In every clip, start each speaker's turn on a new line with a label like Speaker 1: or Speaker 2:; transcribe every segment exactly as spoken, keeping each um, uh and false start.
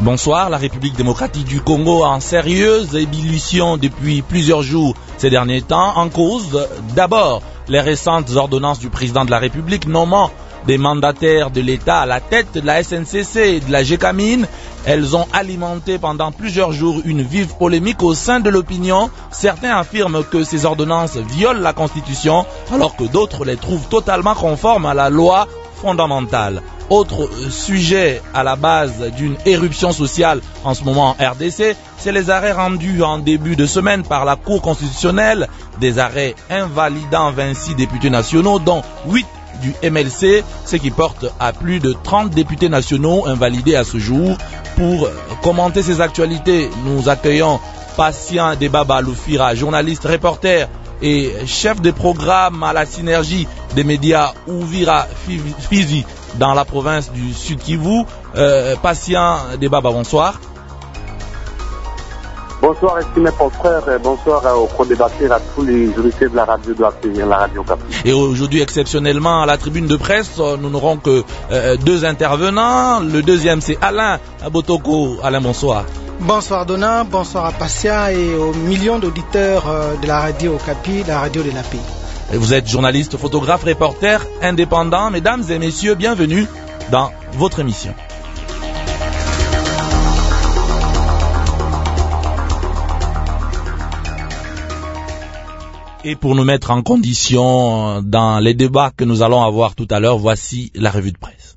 Speaker 1: Bonsoir, la République démocratique du Congo en sérieuse ébullition depuis plusieurs jours ces derniers temps, en cause d'abord les récentes ordonnances du président de la République nommant des mandataires de l'État à la tête de la S N C C et de la Gécamine. Elles ont alimenté pendant plusieurs jours une vive polémique au sein de l'opinion. Certains affirment que ces ordonnances violent la Constitution, alors que d'autres les trouvent totalement conformes à la loi fondamentale. Autre sujet à la base d'une éruption sociale en ce moment en R D C, c'est les arrêts rendus en début de semaine par la Cour constitutionnelle, des arrêts invalidant vingt-six députés nationaux, dont huit du M L C, ce qui porte à plus de trente députés nationaux invalidés à ce jour. Pour commenter ces actualités, nous accueillons Patient Debaba Loufira, journaliste, reporter et chef de programme à la synergie des médias Ouvira Fizi dans la province du Sud Kivu. Euh, Patient Debaba, bonsoir.
Speaker 2: Bonsoir, estimé confrère, et bonsoir aux co-débatteurs, à tous les invités de la radio de la, la radio Capi.
Speaker 1: Et aujourd'hui, exceptionnellement, à la tribune de presse, nous n'aurons que euh, deux intervenants. Le deuxième, c'est Alain Botoko. Alain, bonsoir.
Speaker 3: Bonsoir Donna, bonsoir à Passia et aux millions d'auditeurs de la radio Capi, la radio de la pays.
Speaker 1: Et vous êtes journaliste, photographe, reporter, indépendant. Mesdames et messieurs, bienvenue dans votre émission. Et pour nous mettre en condition dans les débats que nous allons avoir tout à l'heure, voici la revue de presse.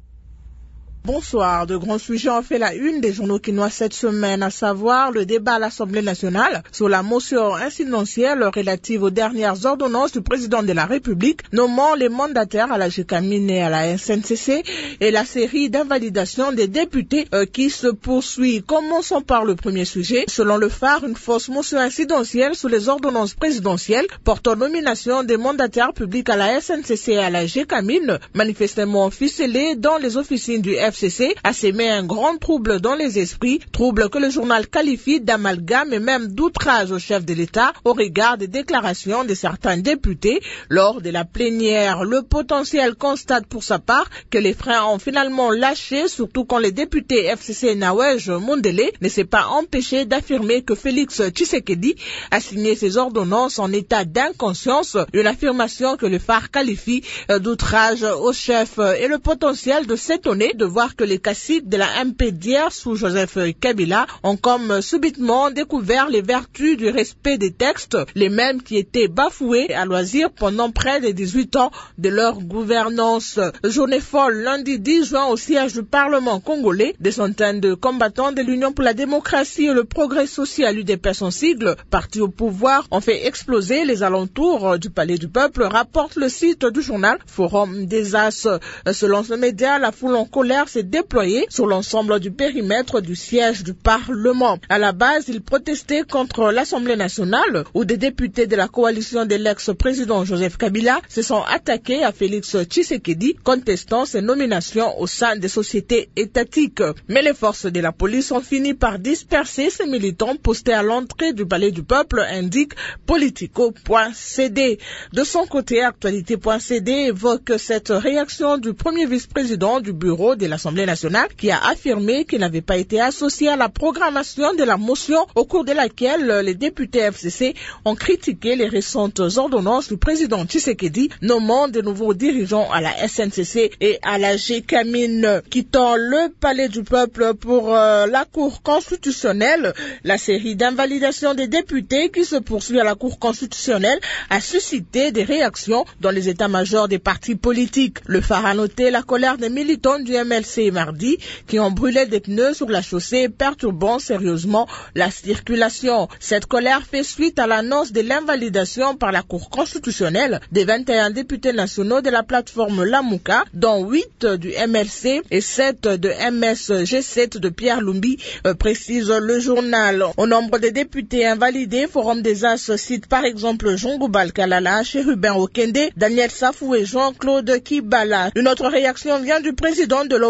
Speaker 4: Bonsoir. De grands sujets ont fait la une des journaux quinois cette semaine, à savoir le débat à l'Assemblée nationale sur la motion incidentielle relative aux dernières ordonnances du président de la République nommant les mandataires à la Gécamine et à la S N C C et la série d'invalidation des députés euh, qui se poursuit. Commençons par le premier sujet. Selon le phare, une fausse motion incidentielle sur les ordonnances présidentielles portant nomination des mandataires publics à la S N C C et à la Gécamine, manifestement ficelée dans les officines du F C C, a sémé un grand trouble dans les esprits, trouble que le journal qualifie d'amalgame et même d'outrage au chef de l'État au regard des déclarations de certains députés lors de la plénière. Le potentiel constate pour sa part que les freins ont finalement lâché, surtout quand le député F C C Nawej Mondele ne s'est pas empêché d'affirmer que Félix Tshisekedi a signé ses ordonnances en état d'inconscience, une affirmation que le phare qualifie d'outrage au chef et le potentiel de s'étonner de voir que les caciques de la M P d'hier sous Joseph Kabila ont comme subitement découvert les vertus du respect des textes, les mêmes qui étaient bafoués à loisir pendant près de dix-huit ans de leur gouvernance. Journée folle lundi dix juin au siège du Parlement congolais. Des centaines de combattants de l'Union pour la démocratie et le progrès social, U D P, son sigle, parti au pouvoir, ont fait exploser les alentours du Palais du Peuple, rapporte le site du journal Forum des As. Selon ce média, la foule en colère s'est déployée sur l'ensemble du périmètre du siège du Parlement. À la base, ils protestaient contre l'Assemblée nationale où des députés de la coalition de l'ex-président Joseph Kabila se sont attaqués à Félix Tshisekedi, contestant ses nominations au sein des sociétés étatiques. Mais les forces de la police ont fini par disperser ces militants postés à l'entrée du Palais du Peuple, indique Politico point C D. De son côté, Actualité point C D évoque cette réaction du premier vice-président du bureau de l'Assemblée nationale qui a affirmé qu'il n'avait pas été associé à la programmation de la motion au cours de laquelle les députés F C C ont critiqué les récentes ordonnances du président Tshisekedi nommant de nouveaux dirigeants à la S N C C et à la Gécamine. Quittant le Palais du Peuple pour euh, la Cour constitutionnelle, la série d'invalidation des députés qui se poursuit à la Cour constitutionnelle a suscité des réactions dans les états-majors des partis politiques. Le phare a noté la colère des militants du M L C mardi qui ont brûlé des pneus sur la chaussée, perturbant sérieusement la circulation. Cette colère fait suite à l'annonce de l'invalidation par la Cour constitutionnelle des vingt et un députés nationaux de la plateforme Lamuka, dont huit du M L C et sept de M S G sept de Pierre Lumbi, euh, précise le journal. Au nombre des députés invalidés, Forum des As cite par exemple Jean Goubal Kalala, Chérubin Okende, Daniel Safou et Jean-Claude Kibala. Une autre réaction vient du président de l'O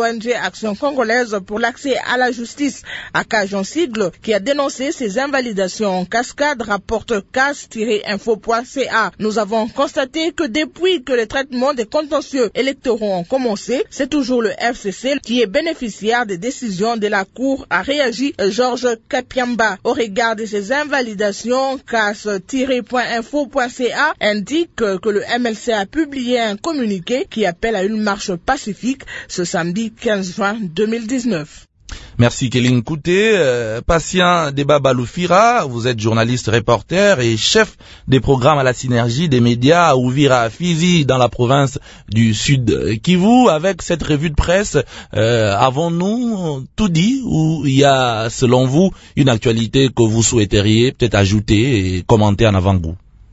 Speaker 4: N G Action Congolaise pour l'accès à la justice, A C A J en sigle, qui a dénoncé ces invalidations en cascade, rapporte C A S tiret info point C A. Nous avons constaté que depuis que les traitements des contentieux électoraux ont commencé, c'est toujours le F C C qui est bénéficiaire des décisions de la Cour, a réagi Georges Kapiamba. Au regard de ces invalidations, C A S tiret info point C A indique que le M L C a publié un communiqué qui appelle à une marche pacifique ce samedi quinze juin deux mille dix-neuf.
Speaker 1: Merci Kéline Kouté. Euh, Patient Debaba Loufira, vous êtes journaliste, reporter et chef des programmes à la synergie des médias à Uvira Fizi dans la province du Sud Kivu. Avec cette revue de presse, euh, avons-nous tout dit ou il y a selon vous une actualité que vous souhaiteriez peut-être ajouter et commenter en avant-goût?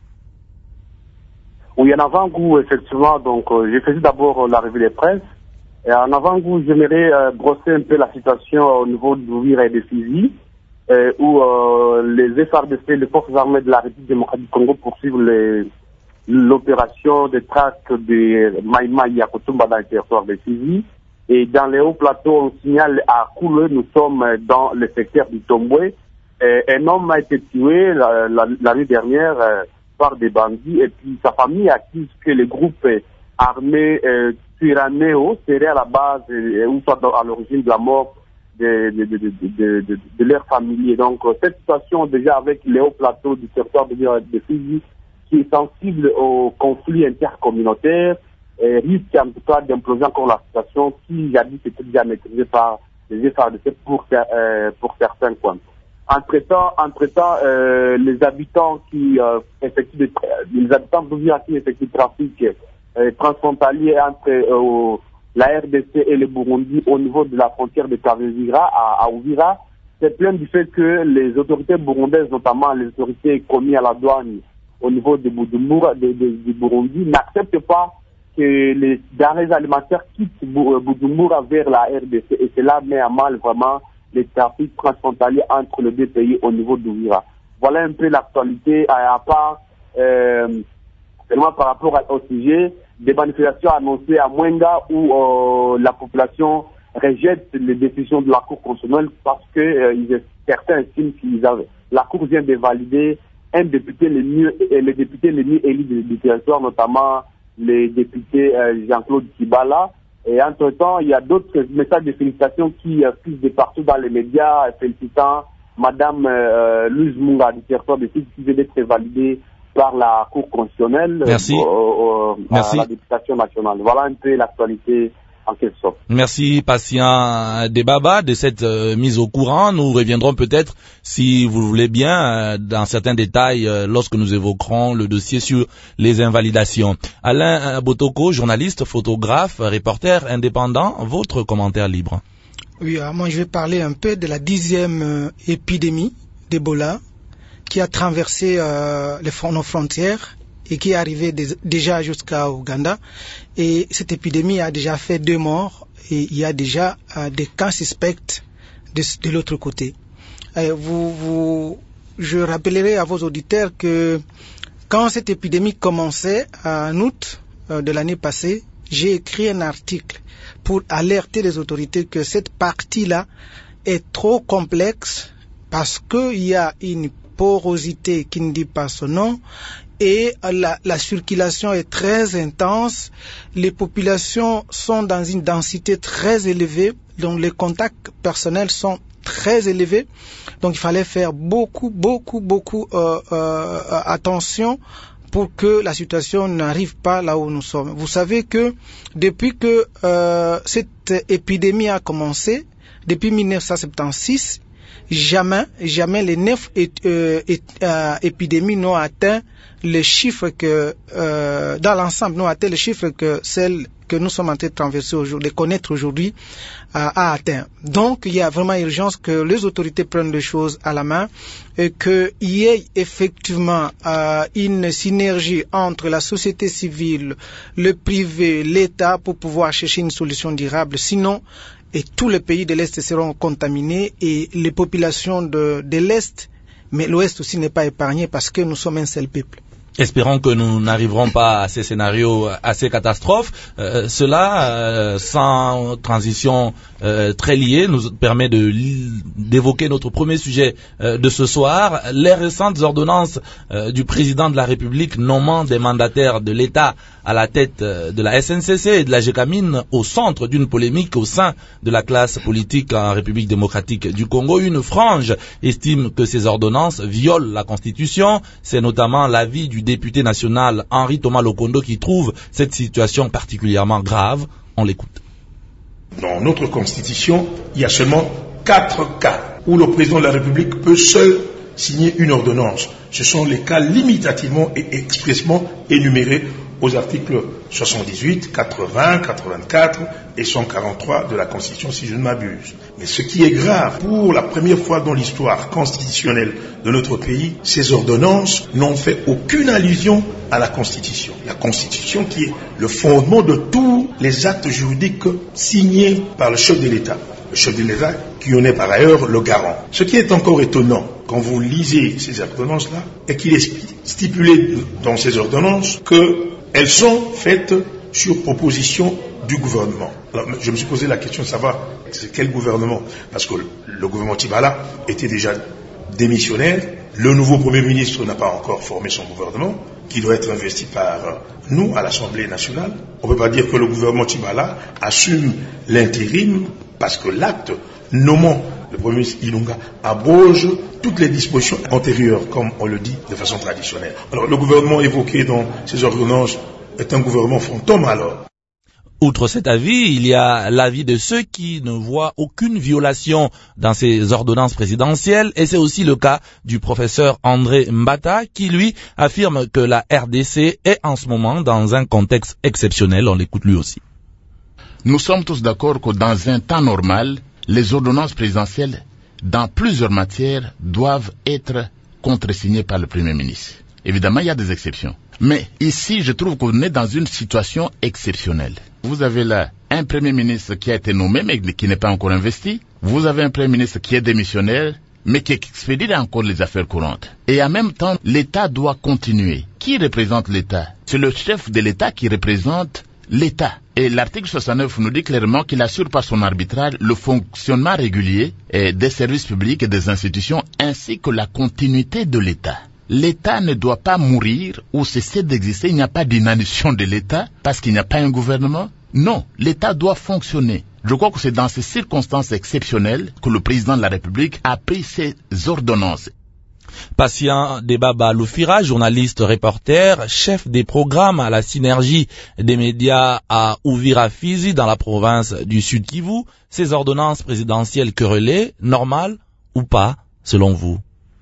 Speaker 2: Oui, en avant-goût, effectivement, donc euh, j'ai fait d'abord la revue de presse. Et en avant-goût, j'aimerais euh, brosser un peu la situation au niveau d'Uvira et de Fizi, euh, où euh, les F A R D C, les forces armées de la République démocratique du Congo, poursuivent les, l'opération de traque de Maïma Yakotumba dans le territoire de Fizi. Et dans les hauts plateaux, on signale à Koulé, nous sommes dans le secteur du Tomboué. Et un homme a été tué la, la, l'année dernière euh, par des bandits, et puis sa famille accuse que les groupes armés euh, Tuiranéo serait à la base euh, ou soit à l'origine de la mort de, de, de, de, de, de, de leurs familiers. Donc euh, cette situation déjà avec les hauts plateaux du territoire de, de Fizi qui est sensible au conflit intercommunautaire et risque en tout cas d'imploser encore la situation qui jadis était déjà maîtrisée par les F A R D C pour, euh, pour certains coins. Entre-temps, entre-temps euh, les habitants qui euh, effectuent des, les habitants d'Uvira qui effectuent le trafic euh, transfrontalier entre euh, la R D C et le Burundi au niveau de la frontière de Kavivira à, à Uvira, c'est plein du fait que les autorités burundaises, notamment les autorités commises à la douane au niveau de Bujumbura, de, de, du Burundi, n'acceptent pas que les denrées alimentaires quittent Bujumbura vers la R D C, et cela met à mal vraiment les trafics transfrontaliers entre les deux pays au niveau d'Uvira. Voilà un peu l'actualité, à, à part euh, seulement par rapport au sujet des manifestations annoncées à Mwenga où euh, la population rejette les décisions de la Cour constitutionnelle parce que euh, certains estiment qu'ils avaient. La Cour vient de valider un député les mieux, les députés les mieux élus du, du territoire, notamment les députés euh, Jean-Claude Kibala. Et entre-temps, il y a d'autres messages de félicitations qui euh, fusent de partout dans les médias, félicitant Madame euh, Luz Munga du territoire de Sud qui vient d'être validée par la Cour constitutionnelle.
Speaker 1: Merci.
Speaker 2: Euh, euh,
Speaker 1: Merci.
Speaker 2: À la députation nationale. Voilà un peu l'actualité en quelque sorte.
Speaker 1: Merci Patient Debaba de cette euh, mise au courant. Nous reviendrons peut-être, si vous voulez bien, euh, dans certains détails euh, lorsque nous évoquerons le dossier sur les invalidations. Alain Botoko, journaliste, photographe, reporter indépendant, votre commentaire libre.
Speaker 3: Oui, alors moi je vais parler un peu de la dixième euh, épidémie d'Ebola qui a traversé euh, les nos frontières et qui est arrivé dé- déjà jusqu'à Ouganda. Et cette épidémie a déjà fait deux morts et il y a déjà euh, des cas suspects de, de l'autre côté. Euh, vous, vous, je rappellerai à vos auditeurs que quand cette épidémie commençait en août euh, de l'année passée, j'ai écrit un article pour alerter les autorités que cette partie-là est trop complexe parce qu'il y a une porosité qui ne dit pas son nom et la, la circulation est très intense, les populations sont dans une densité très élevée, donc les contacts personnels sont très élevés, donc il fallait faire beaucoup, beaucoup, beaucoup euh, euh, attention pour que la situation n'arrive pas là où nous sommes. Vous savez que depuis que euh, cette épidémie a commencé, depuis mille neuf cent soixante-seize, jamais, jamais les neuf é, euh, é, euh, épidémies n'ont atteint les chiffres que, euh, dans l'ensemble, n'ont atteint les chiffres que celles que nous sommes en train de traverser aujourd'hui, de connaître aujourd'hui, euh, a atteint. Donc, il y a vraiment urgence que les autorités prennent les choses à la main et qu'il y ait effectivement euh, une synergie entre la société civile, le privé, l'État pour pouvoir chercher une solution durable. Sinon, et tous les pays de l'Est seront contaminés et les populations de, de l'Est, mais l'Ouest aussi n'est pas épargné parce que nous sommes un seul peuple.
Speaker 1: Espérons que nous n'arriverons pas à ces scénarios, à ces catastrophes. Euh, cela, euh, sans transition euh, très liée, nous permet de, d'évoquer notre premier sujet euh, de ce soir. Les récentes ordonnances euh, du président de la République nommant des mandataires de l'État à la tête euh, de la S N C C et de la Gécamine au centre d'une polémique au sein de la classe politique en République démocratique du Congo. Une frange estime que ces ordonnances violent la Constitution. C'est notamment l'avis du député national Henri Thomas Lokondo qui trouve cette situation particulièrement grave. On l'écoute.
Speaker 5: Dans notre Constitution, il y a seulement quatre cas où le président de la République peut seul signer une ordonnance. Ce sont les cas limitativement et expressément énumérés aux articles soixante-dix-huit, quatre-vingts, quatre-vingt-quatre et cent quarante-trois de la Constitution, si je ne m'abuse. Mais ce qui est grave, pour la première fois dans l'histoire constitutionnelle de notre pays, ces ordonnances n'ont fait aucune allusion à la Constitution. La Constitution qui est le fondement de tous les actes juridiques signés par le chef de l'État. Le chef de l'État qui en est par ailleurs le garant. Ce qui est encore étonnant, quand vous lisez ces ordonnances-là, est qu'il est stipulé dans ces ordonnances qu'elles sont faites sur proposition du gouvernement. Alors, je me suis posé la question de savoir c'est quel gouvernement, parce que le gouvernement Tibala était déjà démissionnaire, le nouveau Premier ministre n'a pas encore formé son gouvernement, qui doit être investi par nous à l'Assemblée nationale. On ne peut pas dire que le gouvernement Tibala assume l'intérim, parce que l'acte nommant le Premier ministre Ilunga abroge toutes les dispositions antérieures, comme on le dit de façon traditionnelle. Alors le gouvernement évoqué dans ces ordonnances est un gouvernement fantôme alors.
Speaker 1: Outre cet avis, il y a l'avis de ceux qui ne voient aucune violation dans ces ordonnances présidentielles, et c'est aussi le cas du professeur André Mbata, qui lui affirme que la R D C est en ce moment dans un contexte exceptionnel. On l'écoute lui aussi.
Speaker 6: Nous sommes tous d'accord que dans un temps normal, les ordonnances présidentielles, dans plusieurs matières, doivent être contresignées par le Premier ministre. Évidemment, il y a des exceptions. Mais ici, je trouve qu'on est dans une situation exceptionnelle. Vous avez là un Premier ministre qui a été nommé, mais qui n'est pas encore investi. Vous avez un Premier ministre qui est démissionnaire, mais qui expédie encore les affaires courantes. Et en même temps, l'État doit continuer. Qui représente l'État? C'est le chef de l'État qui représente l'État. Et l'article soixante-neuf nous dit clairement qu'il assure par son arbitrage le fonctionnement régulier des services publics et des institutions, ainsi que la continuité de l'État. L'État ne doit pas mourir ou cesser d'exister. Il n'y a pas d'inanition de l'État parce qu'il n'y a pas un gouvernement. Non, l'État doit fonctionner. Je crois que c'est dans ces circonstances exceptionnelles que le président de la République a pris ces ordonnances.
Speaker 1: Patient Debaba Loufira, journaliste reporter, chef des programmes à la synergie des médias à Uvira Fizi dans la province du Sud Kivu, ces ordonnances présidentielles querellées, normales ou pas, selon vous?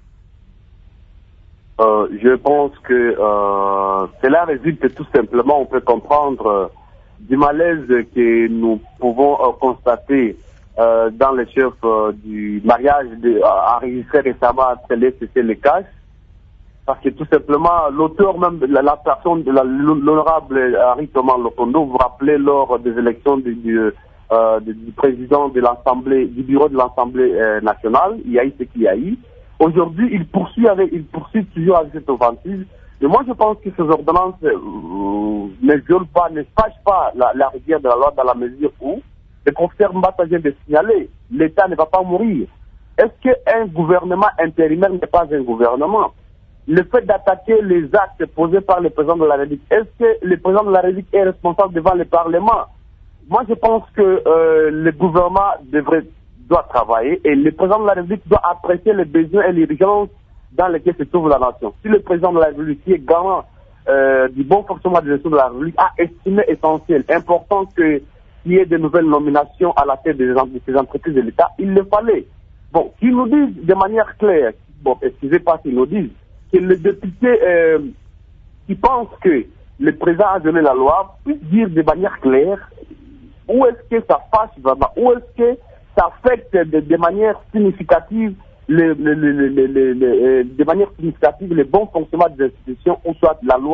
Speaker 2: Euh, je pense que euh, cela résulte tout simplement, on peut comprendre, euh, du malaise que nous pouvons euh, constater euh, dans les chefs euh, du mariage de, euh, enregistré récemment entre les C C les C A S, parce que tout simplement l'auteur même, la, la personne de la, l'honorable Henri Thomas Lokondo, vous vous rappelez lors des élections du, du, euh, du, du président de l'Assemblée, du bureau de l'Assemblée euh, nationale, il y a eu ce qu'il y a eu. Aujourd'hui, il poursuit avec, il poursuit toujours avec cette offensive. Et moi, je pense que ces ordonnances euh, ne violent pas, ne fâchent pas la, la rigueur de la loi dans la mesure où le professeur Mbata vient de signaler, l'État ne va pas mourir. Est-ce qu'un gouvernement intérimaire n'est pas un gouvernement? Le fait d'attaquer les actes posés par le président de la République, est-ce que le président de la République est responsable devant le Parlement? Moi, je pense que euh, le gouvernement devrait doit travailler et le président de la République doit apprécier les besoins et les urgences dans lesquels se trouve la nation. Si le président de la République, qui est garant euh, du bon fonctionnement de gestion de la République, a estimé essentiel, important que qu'il y ait de nouvelles nominations à la tête de ces entreprises de l'État, il le fallait. Bon, qu'ils nous disent de manière claire, bon, excusez pas qu'ils nous disent, que le député euh, qui pense que le président a donné la loi puisse dire de manière claire où est-ce que ça passe vraiment, où est-ce que ça affecte de, de manière significative le, le, le, le, le, le, de manière significative le bon fonctionnement des institutions, ou soit la loi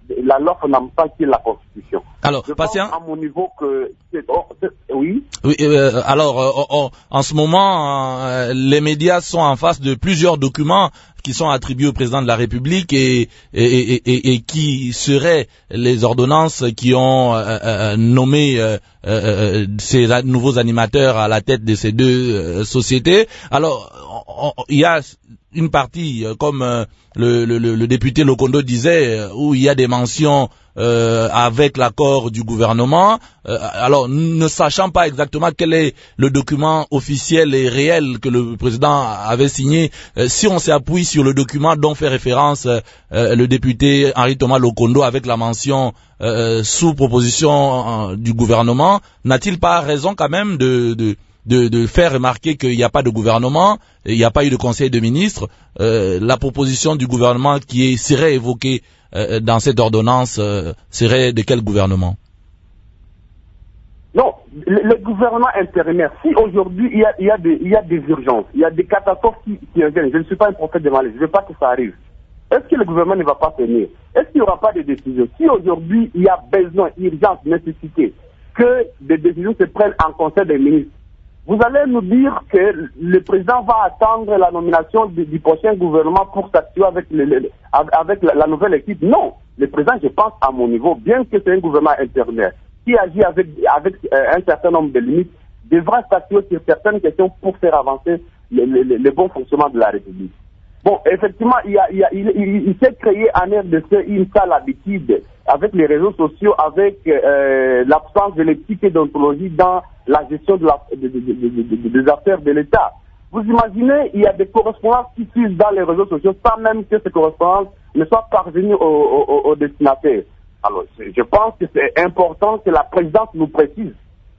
Speaker 2: la loi fondamentale qui est la Constitution.
Speaker 1: Alors,
Speaker 2: je
Speaker 1: patient.
Speaker 2: pense à mon niveau que c'est, oh, c'est, oui.
Speaker 1: Oui. Euh, alors, euh, oh, en ce moment, euh, les médias sont en face de plusieurs documents qui sont attribués au président de la République et, et, et, et, et qui seraient les ordonnances qui ont euh, euh, nommé euh, euh, ces nouveaux animateurs à la tête de ces deux euh, sociétés. Alors, il y a une partie, euh, comme euh, le, le, le député Lokondo disait, euh, où il y a des mentions euh, avec l'accord du gouvernement. Euh, alors, ne sachant pas exactement quel est le document officiel et réel que le président avait signé, euh, si on s'appuie sur le document dont fait référence euh, le député Henri Thomas Lokondo avec la mention euh, sous proposition euh, du gouvernement, n'a-t-il pas raison quand même de... de De, de faire remarquer qu'il n'y a pas de gouvernement, il n'y a pas eu de conseil de ministres, euh, la proposition du gouvernement qui est, serait évoquée euh, dans cette ordonnance euh, serait de quel gouvernement?
Speaker 2: Non, le, le gouvernement intérimaire, si aujourd'hui il y a, il y a, des, il y a des urgences, il y a des catastrophes qui, qui viennent, je ne suis pas un prophète de malheur, je ne veux pas que ça arrive. Est-ce que le gouvernement ne va pas tenir? Est-ce qu'il n'y aura pas de décisions? Si aujourd'hui il y a besoin, urgence, nécessité, que des décisions se prennent en conseil des ministres, vous allez nous dire que le président va attendre la nomination du, du prochain gouvernement pour s'assurer avec, le, le, avec la, la nouvelle équipe. Non, le président, je pense à mon niveau, bien que c'est un gouvernement intérimaire qui agit avec, avec euh, un certain nombre de limites, devra s'assurer sur certaines questions pour faire avancer le, le, le, le bon fonctionnement de la République. Bon, effectivement, il, y a, il, y a, il, il, il s'est créé en R D C une sale habitude avec les réseaux sociaux, avec euh, l'absence de l'éthique et d'ontologie dans la gestion de la, de, de, de, de, de, des affaires de l'État. Vous imaginez, il y a des correspondances qui suivent dans les réseaux sociaux sans même que ces correspondances ne soient parvenues aux, aux, aux destinataires. Alors, je pense que c'est important que la présidence nous précise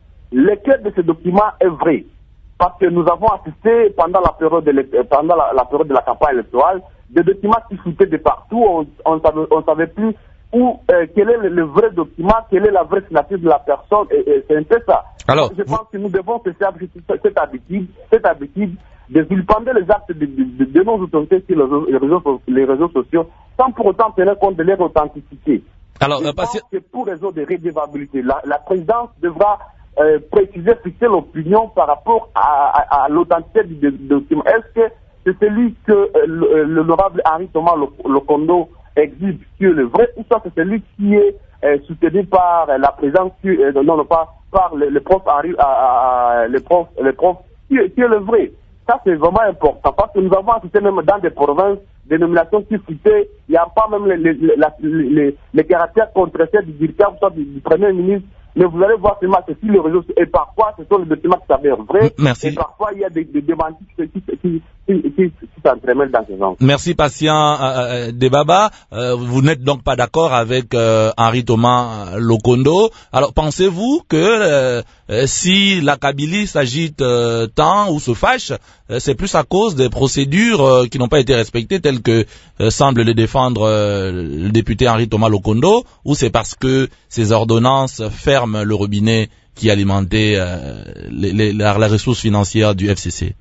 Speaker 2: lequel de ces documents est vrai. Parce que nous avons assisté pendant la période de, pendant la, la, période de la campagne électorale des documents qui fuitaient de partout, on ne savait plus où, euh, quel est le, le vrai document, quelle est la vraie signature de la personne, et, et c'est un peu ça.
Speaker 1: Alors,
Speaker 2: je pense que nous devons cesser cette habitude, cette habitude de vilipender les actes de, de, de, de nos autorités sur les réseaux, les réseaux sociaux, sans pour autant tenir compte de leur authenticité.
Speaker 1: Alors,
Speaker 2: je
Speaker 1: euh,
Speaker 2: pense
Speaker 1: que...
Speaker 2: que pour raison de redevabilité, la, la présidence devra euh, préciser, fixer l'opinion par rapport à, à, à l'authenticité du, du document. Est-ce que c'est celui que euh, l'honorable Henri Thomas Lokondo exhibe qui est le vrai, ou soit c'est celui qui est euh, soutenu par euh, la présidence, qui, euh, non, non, pas par le, le prof Henri, euh, euh, le prof, le prof qui, qui est le vrai. Ça, c'est vraiment important, parce que nous avons assisté même dans des provinces, des nominations qui citaient, il n'y a pas même les, les, les, les, les caractères contrestés du directeur, soit du, du premier ministre, mais vous allez voir seulement que si les réseaux, et parfois, ce sont les documents qui s'avèrent vrais,
Speaker 1: Merci.
Speaker 2: Et parfois, il y a des, des démentis qui, qui, qui, qui, qui, qui s'entremêlent dans ce genre.
Speaker 1: Merci, patient euh, Debaba. Euh, vous n'êtes donc pas d'accord avec euh, Henri Thomas Lokondo. Alors, pensez-vous que euh, si la Kabylie s'agite euh, tant ou se fâche, euh, c'est plus à cause des procédures euh, qui n'ont pas été respectées, telles que euh, semble les défendre euh, le député Henri Thomas Lokondo, ou c'est parce que ces ordonnances ferment le robinet qui alimentait euh, les, les, la, la ressource financière du F C C?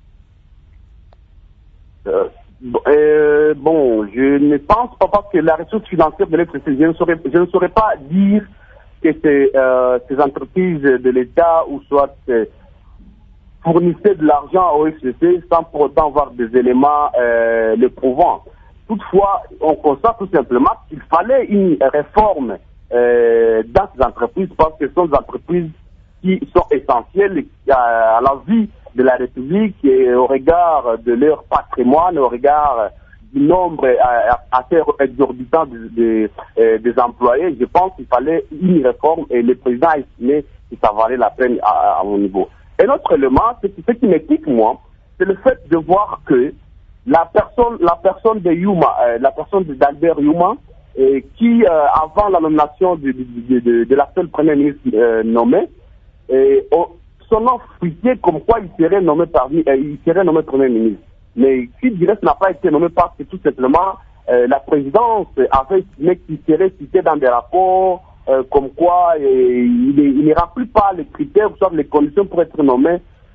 Speaker 2: Euh, euh, bon, je ne pense pas, parce que la ressource financière de l'F C C, je ne saurais, je ne saurais pas dire que c'est, euh, ces entreprises de l'État ou soit euh, fournissaient de l'argent au F C C sans pour autant avoir des éléments euh, le prouvant. Toutefois, on constate tout simplement qu'il fallait une réforme euh, dans ces entreprises, parce que ce sont des entreprises qui sont essentielles à, à la vie de la République et au regard de leur patrimoine, au regard du nombre assez exorbitant de, de, de, des employés. Je pense qu'il fallait une réforme et le président a estimé que ça valait la peine à, à mon niveau. Un autre élément, ce qui, ce qui m'équipe, moi, c'est le fait de voir que la personne, la personne de Yuma, euh, la personne d'Albert Yuma, euh, qui, euh, avant la nomination de, de, de, de l'actuel Premier ministre euh, nommé, euh, son nom fuité comme quoi il serait nommé parmi, euh, il serait nommé Premier ministre. Mais qui dirait qu'il n'a pas été nommé parce que tout simplement euh, la présidence avait estimé qu'il serait cité dans des rapports euh, comme quoi euh, il, est, il ne remplit pas les critères, soit les conditions pour être nommé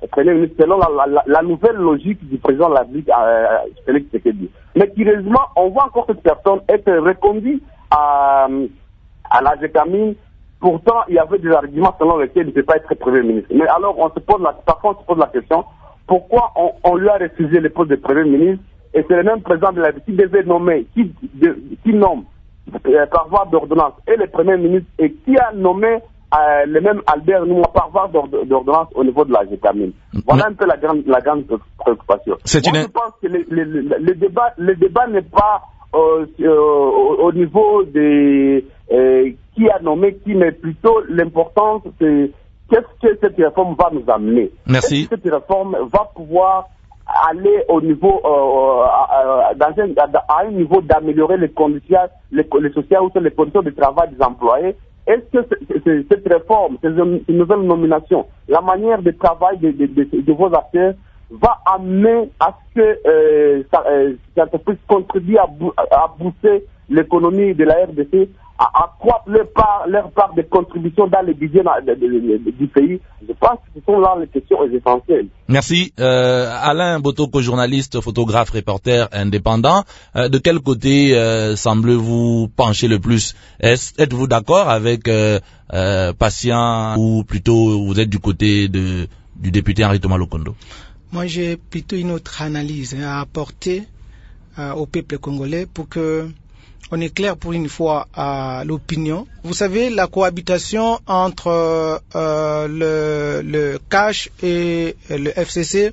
Speaker 2: Premier ministre selon la, la, la nouvelle logique du président de la République, euh, Félix Tshisekedi. Mais curieusement, on voit encore cette personne être reconduite à, à la Gécamine. Pourtant, il y avait des arguments selon lesquels il ne peut pas être Premier ministre. Mais alors, on se pose la, parfois, on se pose la question, pourquoi on, on lui a refusé le poste de Premier ministre, et c'est le même président de la République qui devait nommer, qui, de, qui nomme euh, par voie d'ordonnance, et le Premier ministre, et qui a nommé euh, le même Albert Nouma par voie d'ordonnance au niveau de la Gécamine. Voilà un peu la grande, la grande préoccupation.
Speaker 1: C'est
Speaker 2: Moi,
Speaker 1: une...
Speaker 2: je pense que le, le, le, le débat, le débat n'est pas euh, euh, au, au niveau des euh, qui a nommé qui, mais plutôt l'importance, c'est qu'est-ce que cette réforme va nous amener.
Speaker 1: Merci.
Speaker 2: Est-ce que cette réforme va pouvoir aller au niveau, euh, à, dans un, à un niveau d'améliorer les conditions, les, les sociales ou les conditions de travail des employés. Est-ce que c- c- cette réforme, ces nouvelles nominations, la manière de travail de, de, de, de vos acteurs va amener à ce que euh, ça, euh, cette entreprise contribue à, bou- à booster l'économie de la R D C, à accroître leur part, leur part de contribution dans les budgets de, de, de, de, du pays? Je pense que ce sont là les questions essentielles.
Speaker 1: Merci. Euh, Alain Botoko, journaliste, photographe, reporter indépendant. Euh, de quel côté euh, semblez-vous pencher le plus? Est, êtes-vous d'accord avec euh, euh, Patient, ou plutôt vous êtes du côté de, du député Henri Thomas Lokondo?
Speaker 3: Moi, j'ai plutôt une autre analyse à apporter euh, au peuple congolais pour que on éclaire pour une fois à l'opinion. Vous savez, la cohabitation entre euh, le, le C A C et le F C C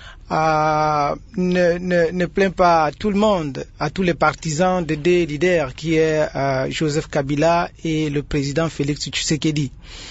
Speaker 3: euh, ne, ne, ne plaint pas à tout le monde, à tous les partisans des deux leaders qui est euh, Joseph Kabila et le président Félix Tshisekedi.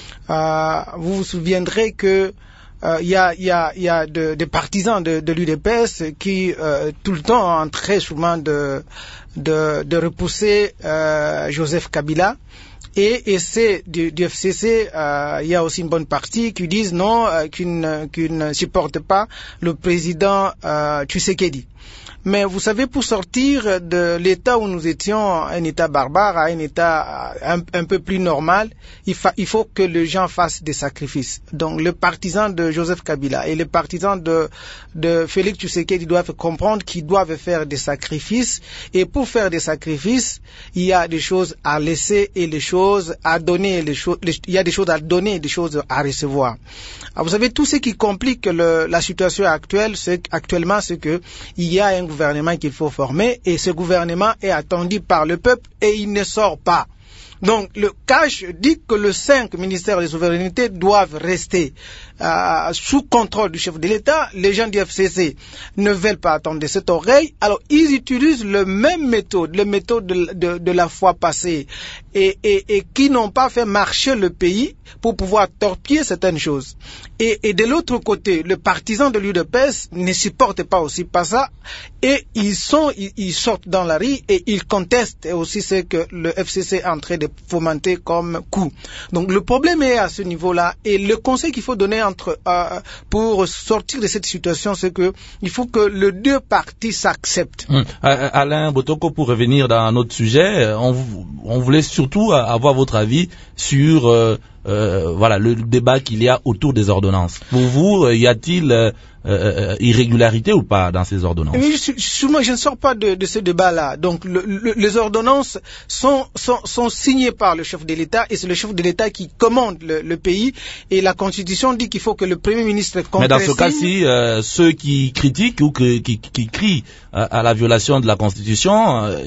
Speaker 3: Euh, vous vous souviendrez que il euh, y a, y a, y a des de partisans de, de l'U D P S qui euh, tout le temps ont très souvent de, de, de repousser euh, Joseph Kabila. Et, et c'est du, du F C C, il euh, y a aussi une bonne partie qui disent non, euh, qu'ils ne supportent pas le président euh, Tshisekedi. Mais vous savez, pour sortir de l'état où nous étions, un état barbare, à un état un, un peu plus normal, il, fa, il faut que les gens fassent des sacrifices. Donc, les partisans de Joseph Kabila et les partisans de, de Félix Tshisekedi doivent comprendre qu'ils doivent faire des sacrifices. Et pour faire des sacrifices, il y a des choses à laisser et des choses à donner. Les choses, les, il y a des choses à donner et des choses à recevoir. Alors, vous savez, tout ce qui complique le, la situation actuelle, c'est, actuellement, c'est que il y a un gouvernement qu'il faut former et ce gouvernement est attendu par le peuple et il ne sort pas. Donc le C A C dit que les cinq ministères de souveraineté doivent rester euh, sous contrôle du chef de l'État. Les gens du F C C ne veulent pas attendre de cette oreille. Alors ils utilisent le même méthode, les méthodes de, de, de la fois passée et, et, et qui n'ont pas fait marcher le pays pour pouvoir torpiller certaines choses. Et, et de l'autre côté, les partisans de l'U D P S ne supportent pas aussi pas ça et ils sont, ils, ils sortent dans la rue et ils contestent aussi ce que le F C C est en train de fomenter comme coup. Donc le problème est à ce niveau-là et le conseil qu'il faut donner entre euh, pour sortir de cette situation, c'est que il faut que les deux parties s'acceptent.
Speaker 1: Hum. Euh, Alain Botoko, pour revenir dans notre sujet, on, on voulait surtout avoir votre avis sur euh, euh, voilà le débat qu'il y a autour des ordonnances. Pour vous, y a-t-il euh, euh, irrégularité ou pas dans ces ordonnances?
Speaker 3: Mais je, je, moi, je ne sors pas de, de ce débat-là. Donc, le, le, les ordonnances sont, sont, sont signées par le chef de l'État et c'est le chef de l'État qui commande le, le pays. Et la Constitution dit qu'il faut que le Premier ministre contresigne.
Speaker 1: Mais dans ce cas-ci, euh, ceux qui critiquent ou que, qui, qui crient à, à la violation de la Constitution euh,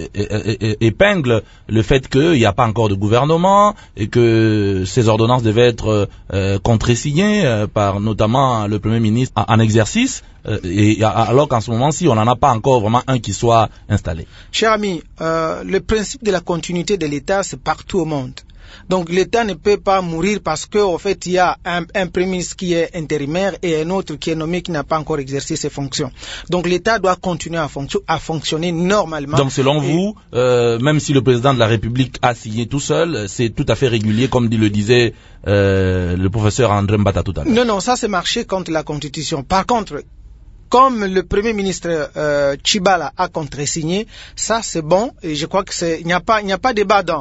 Speaker 1: épinglent le fait qu'il n'y a pas encore de gouvernement et que ces ordonnances devaient être euh, contresignées euh, par notamment le Premier ministre en, en exercice, euh, et alors qu'en ce moment-ci, on n'en a pas encore vraiment un qui soit installé.
Speaker 3: Cher ami, euh, le principe de la continuité de l'État, c'est partout au monde. Donc l'État ne peut pas mourir parce qu'en fait il y a un, un premier ministre qui est intérimaire et un autre qui est nommé qui n'a pas encore exercé ses fonctions. Donc l'État doit continuer à, fonction, à fonctionner normalement.
Speaker 1: Donc selon et vous, euh, même si le président de la République a signé tout seul, c'est tout à fait régulier comme le disait euh, le professeur André Mbata tout à l'heure?
Speaker 3: Non, non, ça c'est marché contre la Constitution. Par contre, comme le Premier ministre euh, Tshibala a contresigné, ça c'est bon et je crois que c'est il n'y a pas il n'y a pas débat dans.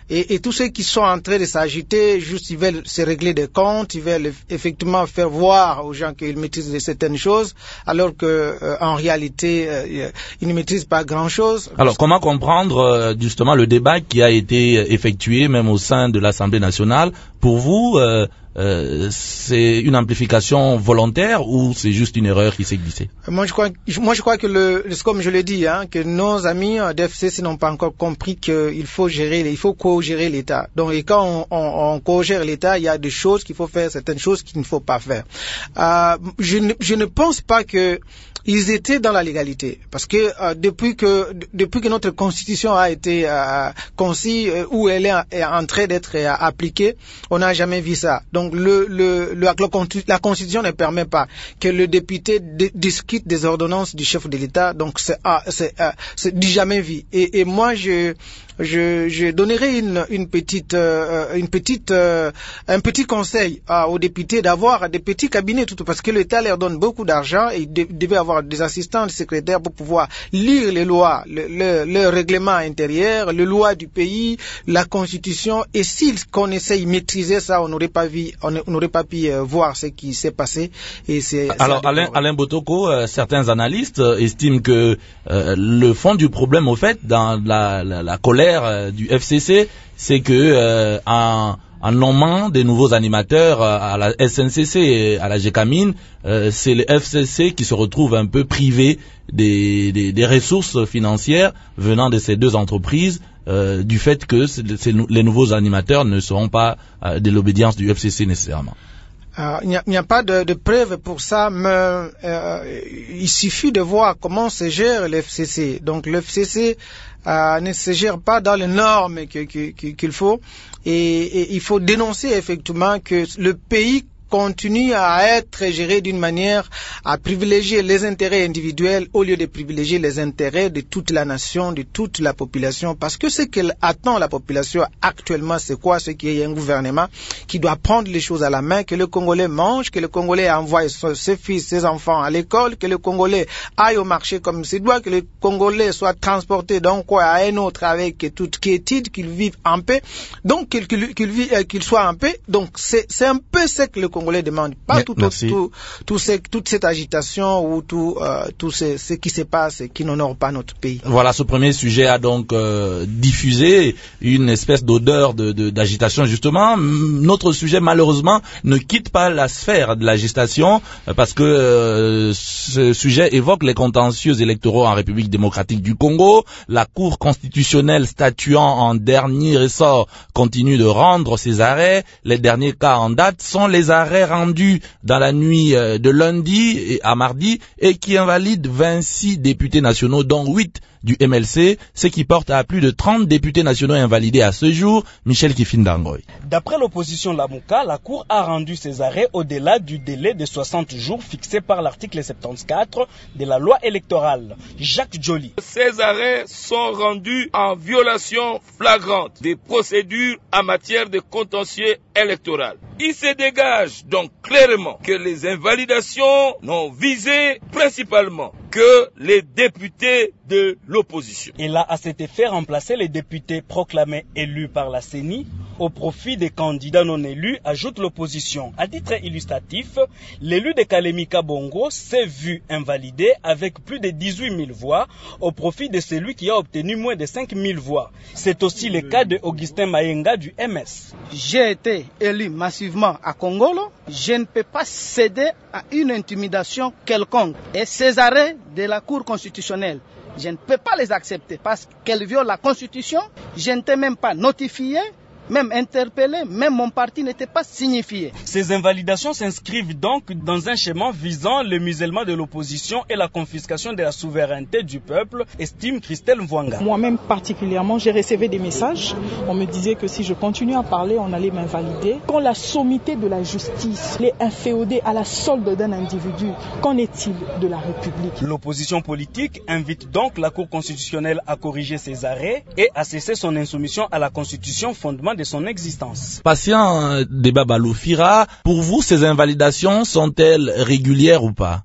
Speaker 3: Et, et tous ceux qui sont en train de s'agiter, juste ils veulent se régler des comptes, ils veulent effectivement faire voir aux gens qu'ils maîtrisent certaines choses, alors que euh, en réalité euh, ils ne maîtrisent pas grand-chose.
Speaker 1: Alors comment comprendre euh, justement le débat qui a été effectué même au sein de l'Assemblée nationale? Pour vous, euh, euh, c'est une amplification volontaire ou c'est juste une erreur qui s'est glissée?
Speaker 3: Moi je crois, moi je crois que le, comme je l'ai dit, hein, que nos amis de F C C n'ont pas encore compris qu'il faut gérer, il faut co-gérer l'État. Donc et quand on, on, on co-gère l'État, il y a des choses qu'il faut faire, certaines choses qu'il ne faut pas faire. Euh, je, ne, je ne pense pas que ils étaient dans la légalité, parce que euh, depuis que depuis que notre constitution a été euh, conçue, euh, où elle est, est en train d'être euh, appliquée, on n'a jamais vu ça. Donc le, le, le la constitution ne permet pas que le député d- discute des ordonnances du chef de l'État. Donc c'est ah, c'est, euh, c'est du jamais vu. Et, et moi je Je, je donnerai une, une petite, euh, une petite, euh, un petit conseil euh, aux députés d'avoir des petits cabinets, tout parce que l'État leur donne beaucoup d'argent et ils de, devaient avoir des assistants, des secrétaires pour pouvoir lire les lois, le, le, le règlement intérieur, les lois du pays, la Constitution. Et s'ils connaissaient, ils maîtrisaient ça, on n'aurait pas vu, on n'aurait pas pu euh, voir ce qui s'est passé. Et c'est.
Speaker 1: Alors c'est Alain, Alain Botoko, euh, certains analystes euh, estiment que euh, le fond du problème, au fait, dans la, la, la colère du F C C, c'est que euh, en, en nommant des nouveaux animateurs à la S N C C et à la Gécamine, euh, c'est le F C C qui se retrouve un peu privé des, des, des ressources financières venant de ces deux entreprises, euh, du fait que c'est, c'est, les nouveaux animateurs ne seront pas euh, de l'obédience du F C C nécessairement.
Speaker 3: Euh, il n'y a, il n'y a pas de, de preuves pour ça, mais euh, il suffit de voir comment se gère le F C C. Donc le F C C euh, ne se gère pas dans les normes que, que, que, qu'il faut, et, et il faut dénoncer effectivement que le pays continue à être géré d'une manière à privilégier les intérêts individuels au lieu de privilégier les intérêts de toute la nation, de toute la population, parce que ce qu'elle attend la population actuellement, c'est quoi? C'est qu'il y ait un gouvernement qui doit prendre les choses à la main, que le Congolais mange, que le Congolais envoie ses fils, ses enfants à l'école, que le Congolais aille au marché comme il se doit, que le Congolais soit transporté d'un coin à un autre avec toute quiétude, qu'il vive en paix, donc qu'il, qu'il, qu'il, vive, qu'il soit en paix. Donc c'est, c'est un peu ce que le Congolais demande, pas tout, tout, tout, tout ce, toute cette agitation ou tout, euh, tout ce, ce qui se passe et qui n'honore pas notre pays.
Speaker 1: Voilà, ce premier sujet a donc euh, diffusé une espèce d'odeur de, de, d'agitation justement. Notre sujet malheureusement ne quitte pas la sphère de l'agitation parce que euh, ce sujet évoque les contentieux électoraux en République démocratique du Congo. La Cour constitutionnelle statuant en dernier ressort continue de rendre ses arrêts. Les derniers cas en date sont les arrêts rendus dans la nuit de lundi à mardi et qui invalide vingt-six députés nationaux dont huit du M L C, ce qui porte à plus de trente députés nationaux invalidés à ce jour. Michel Kifindangoy.
Speaker 7: D'après l'opposition Lamuka, la Cour a rendu ses arrêts au-delà du délai de soixante jours fixé par l'article soixante-quatorze de la loi électorale. Jacques Joly.
Speaker 8: Ces arrêts sont rendus en violation flagrante des procédures en matière de contentieux électoral. Il se dégage donc clairement que les invalidations n'ont visé principalement que les députés de l'opposition.
Speaker 7: Il a à cet effet remplacé les députés proclamés élus par la C E N I au profit des candidats non élus, ajoute l'opposition. À titre illustratif, l'élu de Kalemi Kabongo s'est vu invalidé avec plus de dix-huit mille voix au profit de celui qui a obtenu moins de cinq mille voix. C'est aussi le cas de Augustin Mayenga du M S.
Speaker 9: J'ai été élu massivement à Congolo. Je ne peux pas céder à une intimidation quelconque. Et ces arrêts de la Cour constitutionnelle, je ne peux pas les accepter parce qu'elles violent la Constitution. Je n'étais même pas notifié, même interpellé, même mon parti n'était pas signifié.
Speaker 7: Ces invalidations s'inscrivent donc dans un schéma visant le musellement de l'opposition et la confiscation de la souveraineté du peuple, estime Christelle Mvouanga.
Speaker 10: Moi-même particulièrement, j'ai reçu des messages. On me disait que si je continue à parler, on allait m'invalider. Quand la sommité de la justice est inféodée à la solde d'un individu, qu'en est-il de la République?
Speaker 7: L'opposition politique invite donc la Cour constitutionnelle à corriger ses arrêts et à cesser son insoumission à la Constitution, fondement de son existence.
Speaker 1: Patient Débat Baloufira, pour vous, ces invalidations sont-elles régulières ou pas?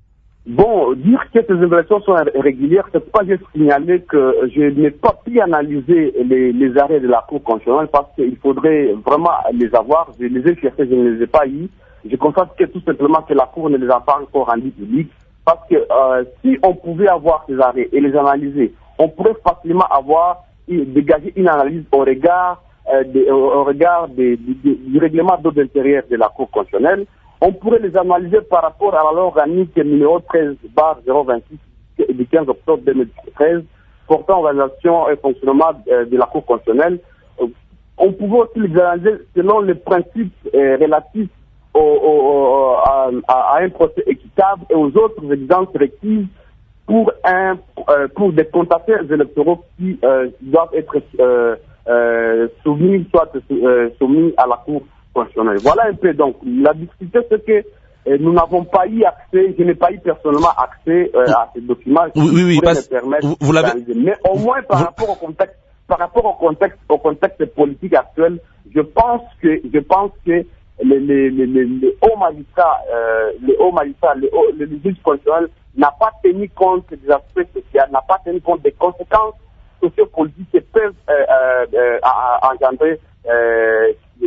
Speaker 2: Bon, dire que ces évaluations sont régulières, c'est pas juste signaler que je n'ai pas pu analyser les, les arrêts de la Cour constitutionnelle parce qu'il faudrait vraiment les avoir. Je les ai cherchés, je ne les ai pas eus. Je constate que tout simplement que la Cour ne les a pas encore rendus publics parce que euh, si on pouvait avoir ces arrêts et les analyser, on pourrait facilement avoir dégager une analyse au regard, euh, de, au regard de, de, de, du règlement d'ordre intérieur de la Cour constitutionnelle. On pourrait les analyser par rapport à la loi organique numéro treize barre zéro vingt-six du quinze octobre deux mille treize portant organisation et fonctionnement euh, de la Cour constitutionnelle. Euh, on pouvait aussi les analyser selon les principes euh, relatifs au, au, à, à un procès équitable et aux autres exigences requises pour un euh, pour des contestataires électoraux qui euh, doivent être euh, euh, soumis soit euh, soumis à la Cour constitutionnelle. Voilà un peu donc la difficulté, c'est que euh, nous n'avons pas eu accès, je n'ai pas eu personnellement accès euh, à ces documents qui
Speaker 1: oui, oui, oui,
Speaker 2: pourraient
Speaker 1: parce,
Speaker 2: me permettre
Speaker 1: vous, vous l'avez...
Speaker 2: mais au moins par
Speaker 1: vous...
Speaker 2: rapport au contexte par rapport au contexte au contexte politique actuel, je pense que je pense que les les les, les, les hauts magistrats euh, les hauts magistrats les hauts, le juge constitutionnel n'a pas tenu compte des aspects sociaux, n'a pas tenu compte des conséquences sociopolitiques qui peuvent euh, euh, euh, engendrer euh,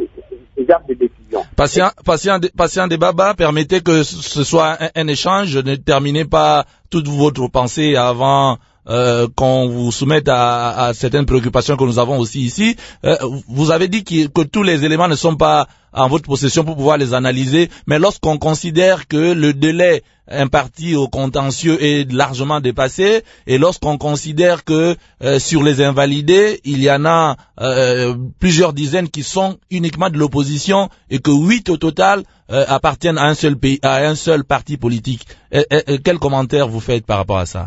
Speaker 2: ce genre de décisions.
Speaker 1: Patient, patient, patient de Baba, permettez que ce soit un, un échange. Ne terminez pas toute votre pensée avant euh, qu'on vous soumette à, à certaines préoccupations que nous avons aussi ici. Euh, vous avez dit que, que tous les éléments ne sont pas en votre possession pour pouvoir les analyser, mais lorsqu'on considère que le délai imparti au contentieux est largement dépassé, et lorsqu'on considère que euh, sur les invalidés, il y en a euh, plusieurs dizaines qui sont uniquement de l'opposition et que huit au total euh, appartiennent à un seul pays, à un seul parti politique. Et, et, et quel commentaire vous faites par rapport à ça?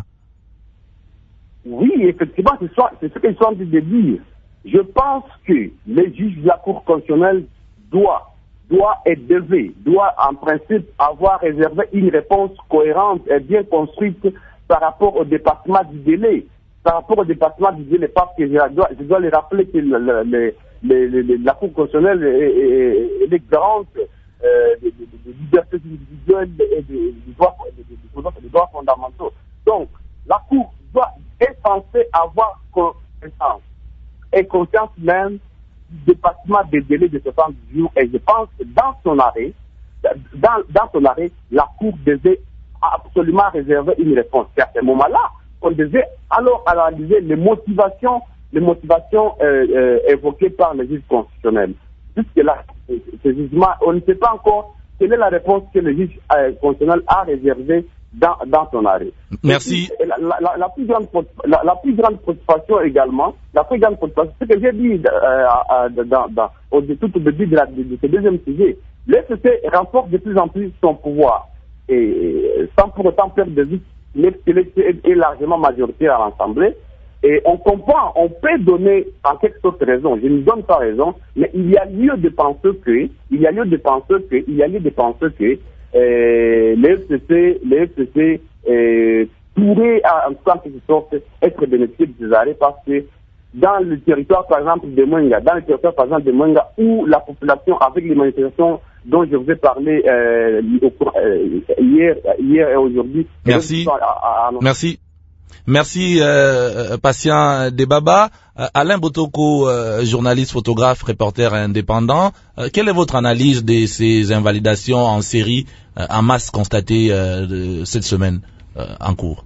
Speaker 2: Oui, effectivement, c'est, soit, c'est ce qu'ils sont en train de dire. Je pense que les juges de la Cour constitutionnelle doivent doit et devait, doit en principe avoir réservé une réponse cohérente et bien construite par rapport au dépassement du délai. Par rapport au dépassement du délai, parce que je dois, je dois les rappeler que le, le, le, le, le, la Cour constitutionnelle est, est, est garante euh, des de, de libertés individuelles et des de droits, de, de, de droits fondamentaux. Donc, la Cour doit, est censée avoir conscience et conscience même dépassement des délais de soixante jours, et je pense que dans son arrêt, dans, dans son arrêt, la Cour devait absolument réserver une réponse. C'est à ce moment-là qu'on devait alors analyser les motivations, les motivations euh, euh, évoquées par les juges constitutionnels. Jusque là, ce jugement, on ne sait pas encore quelle est la réponse que le juge euh, constitutionnel a réservée dans, dans son arrêt.
Speaker 1: Merci.
Speaker 2: La, la, la, la, plus grande, la, la plus grande préoccupation également, la plus grande préoccupation, ce que j'ai dit euh, euh, dans, dans, au, tout au début de, la, de, de ce deuxième sujet, l'E F C renforce de plus en plus son pouvoir, et sans pour autant perdre de vue l'E F C est largement majoritaire à l'Assemblée, et on comprend, on peut donner en quelque sorte raison, je ne donne pas raison, mais il y a lieu de penser que, il y a lieu de penser que, il y a lieu de penser que Euh, les F C C, les F C C euh, pourraient en quelque sorte être bénéficiés de ces arrêts parce que dans le territoire par exemple de Mwenga, dans le territoire par exemple de Mwenga où la population avec les manifestations dont je vous ai parlé euh, hier, hier et aujourd'hui.
Speaker 1: Merci. À, à, à... Merci. Merci, euh, patient Debaba. Euh, Alain Botoko, euh, journaliste, photographe, reporter indépendant. Euh, quelle est votre analyse de ces invalidations en série, euh, en masse constatées euh, de cette semaine euh, en cours?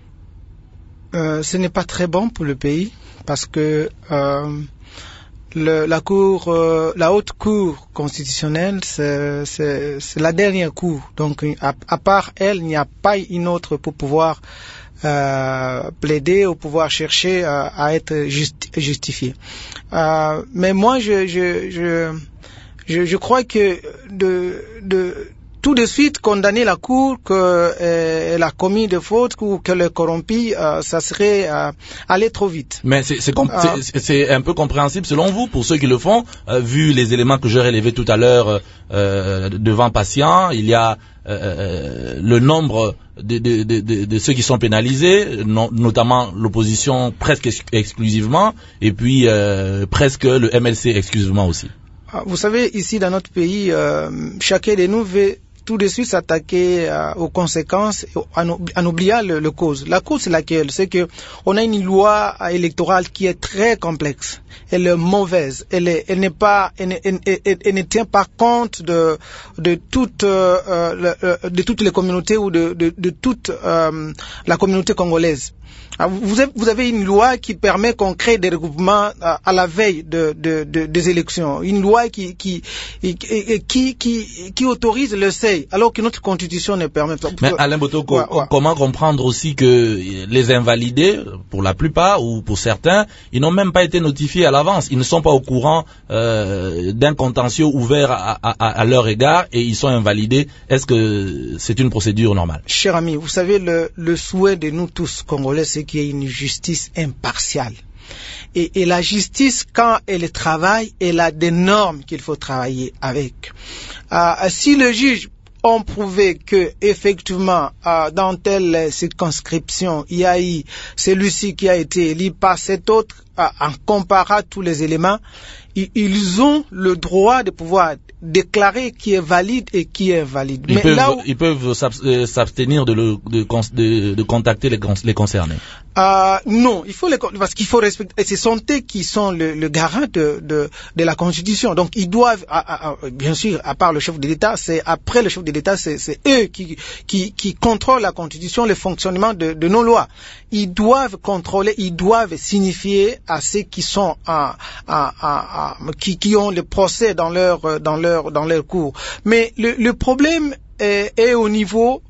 Speaker 3: euh, Ce n'est pas très bon pour le pays parce que euh, le, la cour, euh, la haute cour constitutionnelle, c'est, c'est, c'est la dernière cour. Donc, à, à part elle, il n'y a pas une autre pour pouvoir Euh, plaider ou pouvoir chercher euh, à être justi- justifié. Euh, mais moi, je, je, je, je, je crois que de, de, tout de suite condamner la Cour qu'elle euh, a commis des fautes ou qu'elle est corrompue, euh, ça serait euh, aller trop vite.
Speaker 1: Mais c'est, c'est, comp- euh, c'est, c'est un peu compréhensible selon vous, pour ceux qui le font, euh, vu les éléments que j'ai relevés tout à l'heure euh, devant patient, il y a euh, le nombre de, de, de, de, de ceux qui sont pénalisés, non, notamment l'opposition presque ex- exclusivement, et puis euh, presque le M L C exclusivement aussi.
Speaker 3: Vous savez, ici dans notre pays, euh, chacun de nous veut tout de suite s'attaquer euh, aux conséquences en, en oubliant le, le cause. La cause, c'est laquelle? C'est que on a une loi électorale qui est très complexe. Elle est mauvaise. Elle est, elle n'est pas, elle, elle, elle, elle ne tient pas compte de de toute euh, le, de toutes les communautés ou de de, de toute euh, la communauté congolaise. Vous avez, vous avez une loi qui permet qu'on crée des regroupements à, à la veille de, de, de, des élections. Une loi qui, qui, qui, qui, qui, qui autorise le seuil, alors que notre constitution ne permet pas.
Speaker 1: Mais Alain Botoko,
Speaker 3: ouais, ouais.
Speaker 1: comment comprendre aussi que les invalidés, pour la plupart ou pour certains, ils n'ont même pas été notifiés à l'avance. Ils ne sont pas au courant euh, d'un contentieux ouvert à, à, à leur égard et ils sont invalidés. Est-ce que c'est une procédure normale?
Speaker 3: Cher ami, vous savez, le, le souhait de nous tous Congolais, c'est qu'il y ait une justice impartiale. Et, et la justice, quand elle travaille, elle a des normes qu'il faut travailler avec. Euh, si le juge ont prouvé que effectivement euh, dans telle circonscription il y a eu celui-ci qui a été élu par cet autre, euh, en comparant tous les éléments, ils, ils ont le droit de pouvoir déclarer qui est valide et qui est invalide.
Speaker 1: Ils
Speaker 3: Mais
Speaker 1: peuvent,
Speaker 3: là où,
Speaker 1: ils peuvent s'abstenir de, le, de, de, de contacter les, les concernés.
Speaker 3: Euh, non, il faut les, parce qu'il faut respecter. Et ce sont eux qui sont le, le garant de, de, de la Constitution. Donc ils doivent, à, à, à, bien sûr, à part le chef de l'État, c'est après le chef de l'État, c'est, c'est eux qui, qui, qui contrôlent la Constitution, le fonctionnement de, de nos lois. Ils doivent contrôler, ils doivent signifier à ceux qui sont, à, à, à, à, qui, qui ont le procès dans leur, dans leur, dans leur cours. Mais le, le problème est, est au niveau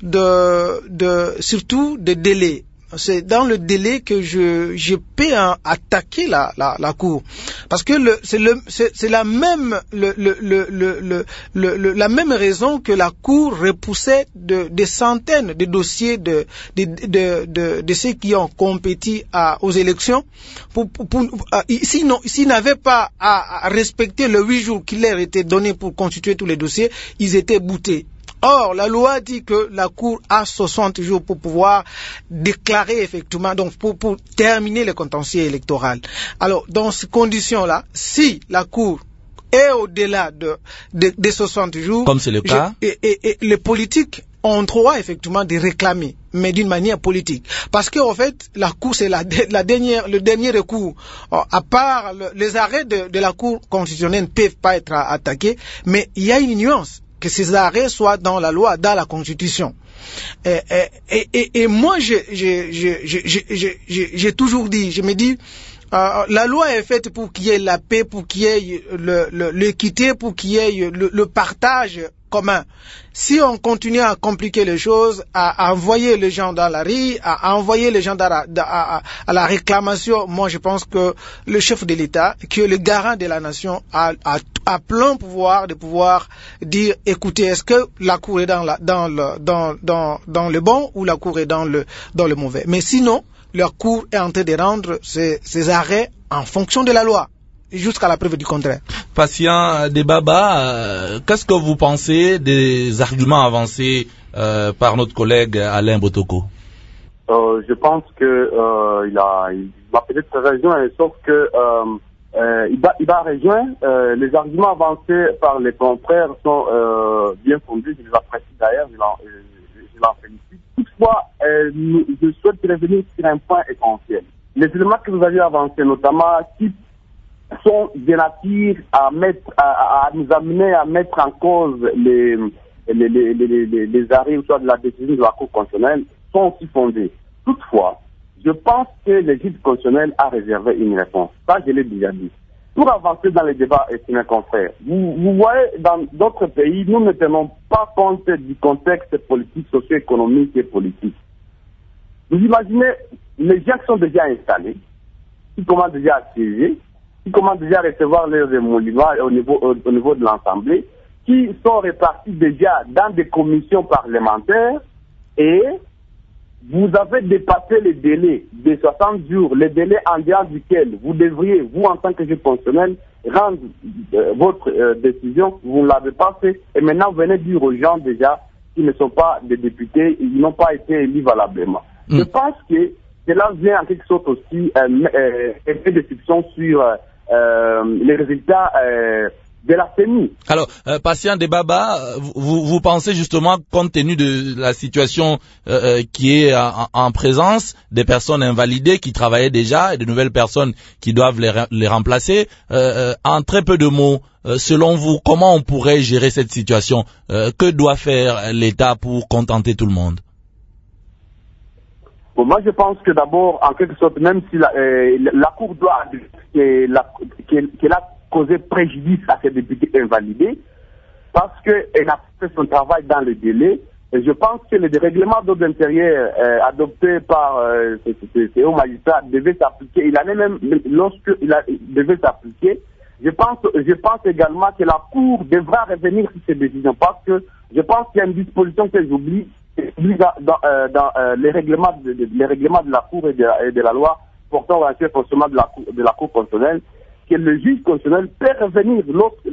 Speaker 3: de, de, surtout des délais. C'est dans le délai que je, je peux hein, attaquer la, la, la cour, parce que le, c'est, le, c'est, c'est la même, le, le, le, le, le, le, la même raison que la cour repoussait de, des centaines de dossiers de, de, de, de, de ceux qui ont compéti à, aux élections. Pour, pour, pour, s'ils, s'ils n'avaient pas à, à respecter le huit jours qui leur était donné pour constituer tous les dossiers, ils étaient boutés. Or, la loi dit que la Cour a soixante jours pour pouvoir déclarer effectivement, donc pour, pour terminer le contentieux électoral. Alors, dans ces conditions-là, si la Cour est au-delà de, de, de soixante jours,
Speaker 1: comme c'est le cas,
Speaker 3: je, et, et, et les politiques ont droit effectivement de réclamer, mais d'une manière politique. Parce que en fait, la Cour, c'est la, la dernière, le dernier recours. À part le, les arrêts de, de la Cour constitutionnelle ne peuvent pas être attaqués, mais il y a une nuance. Que ces arrêts soient dans la loi, dans la Constitution. Et, et, et, et moi, j'ai, j'ai, j'ai, j'ai, j'ai, j'ai toujours dit, je me dis, euh, la loi est faite pour qu'il y ait la paix, pour qu'il y ait le, le, l'équité, pour qu'il y ait le, le partage commun. Si on continue à compliquer les choses, à, à envoyer les gens dans la rue, à, à envoyer les gens dans la, à, à, à la réclamation, moi je pense que le chef de l'État, qui est le garant de la nation, a, a, a plein pouvoir de pouvoir dire, écoutez, est-ce que la Cour est dans, la, dans, le, dans, dans, dans le bon ou la Cour est dans le, dans le mauvais. Mais sinon, la Cour est en train de rendre ses, ses arrêts en fonction de la loi, jusqu'à la preuve du contraire.
Speaker 1: Patient Debaba, euh, qu'est-ce que vous pensez des arguments avancés euh, par notre collègue Alain Botoko?
Speaker 2: euh, Je pense que euh, il a, il a peut-être raison, sauf que euh, euh, il va, il va rejoindre. Euh, les arguments avancés par les confrères sont euh, bien fondés. Je les apprécie d'ailleurs. Je l'en, je, je l'en félicite. Toutefois, euh, je souhaite revenir sur un point essentiel. Les éléments que vous avez avancés, notamment qui sont de nature à mettre, à, à nous amener à mettre en cause les, les, les, les, les, les arrêts ou soit de la décision de la Cour constitutionnelle, sont aussi fondés. Toutefois, je pense que le juge constitutionnel a réservé une réponse. Ça, je l'ai déjà dit. Pour avancer dans les débats, et mes confrères, vous, vous voyez, dans d'autres pays, nous ne tenons pas compte du contexte politique, socio-économique et politique. Vous imaginez les gens qui sont déjà installés, qui commencent déjà à siéger, qui commencent déjà à recevoir leurs émoluments au niveau, au, au niveau de l'Assemblée, qui sont répartis déjà dans des commissions parlementaires, et vous avez dépassé les délais de soixante jours, les délais en dehors duquel vous devriez, vous en tant que juge constitutionnel, rendre euh, votre euh, décision, vous ne l'avez pas fait, et maintenant vous venez dire aux gens déjà qui ne sont pas des députés, ils n'ont pas été élus valablement. Mm. Je pense que cela vient en quelque sorte aussi euh, euh, effet de soupçon sur euh, Euh, les résultats euh, de la C E N I.
Speaker 1: Alors, euh, Patient Debaba, vous, vous pensez justement, compte tenu de la situation euh, qui est en, en présence, des personnes invalidées qui travaillaient déjà et de nouvelles personnes qui doivent les, les remplacer, euh, en très peu de mots, euh, selon vous, comment on pourrait gérer cette situation? euh, Que doit faire l'État pour contenter tout le monde?
Speaker 2: Bon, moi, je pense que d'abord, en quelque sorte, même si la, euh, la Cour doit qu'elle a causé préjudice à ces députés invalidés, parce qu'elle a fait son travail dans le délai, et je pense que le règlement d'ordre intérieur euh, adopté par euh, ces hauts magistrats devait s'appliquer. Il allait même, lorsqu'il devait s'appliquer, je pense, je pense également que la Cour devra revenir sur ces décisions, parce que je pense qu'il y a une disposition que j'oublie, Dans, dans, euh, dans euh, les, règlements de, de, les règlements de la Cour et de, et de la loi portant au fonctionnement de la Cour, de la Cour constitutionnelle, que le juge constitutionnel peut revenir